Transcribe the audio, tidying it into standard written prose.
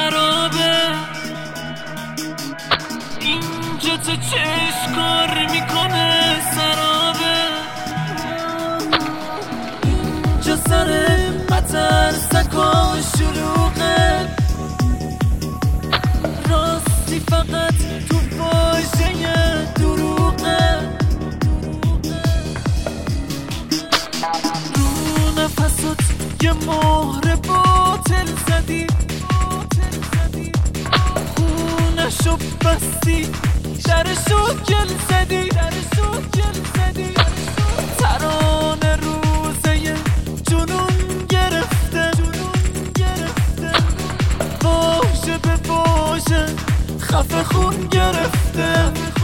خرابه، اینجا تو چش کار میکنه سرابه، اینجا سر قطر سکا شلوغه، راستی فقط تو واژه دروغه، رو نفسات یه مهر باطل زدی، خونشو بستی درشو گل زدی، ترانه روزه جنون گرفته، واژه به واژه خفه خون گرفته.